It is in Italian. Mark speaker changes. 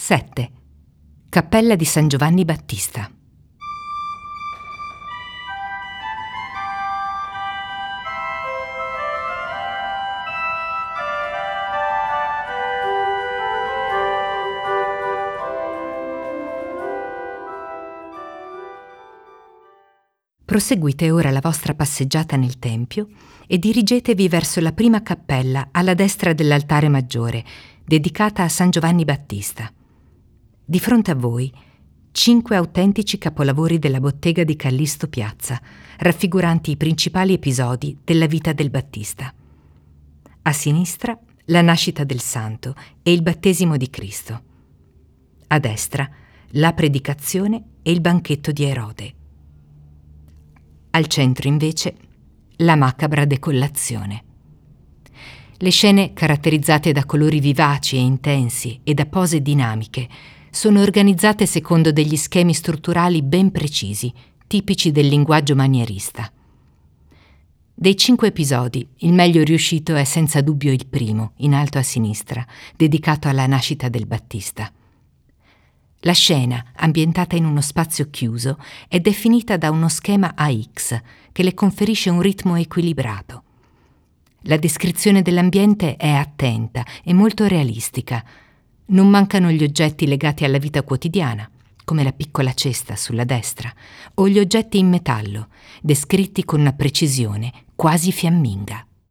Speaker 1: 7. Cappella di San Giovanni Battista. Proseguite ora la vostra passeggiata nel tempio e dirigetevi verso la prima cappella alla destra dell'altare maggiore, dedicata a San Giovanni Battista. Di fronte a voi 5 autentici capolavori della bottega di Callisto Piazza, raffiguranti i principali episodi della vita del Battista. A sinistra la nascita del santo e il battesimo di Cristo. A destra la predicazione e il banchetto di Erode. Al centro, invece, la macabra decollazione. Le scene, caratterizzate da colori vivaci e intensi e da pose dinamiche, sono organizzate secondo degli schemi strutturali ben precisi, tipici del linguaggio manierista. Dei 5 episodi, il meglio riuscito è senza dubbio il primo, in alto a sinistra, dedicato alla nascita del Battista. La scena, ambientata in uno spazio chiuso, è definita da uno schema AX che le conferisce un ritmo equilibrato. La descrizione dell'ambiente è attenta e molto realistica. Non mancano gli oggetti legati alla vita quotidiana, come la piccola cesta sulla destra, o gli oggetti in metallo, descritti con una precisione quasi fiamminga.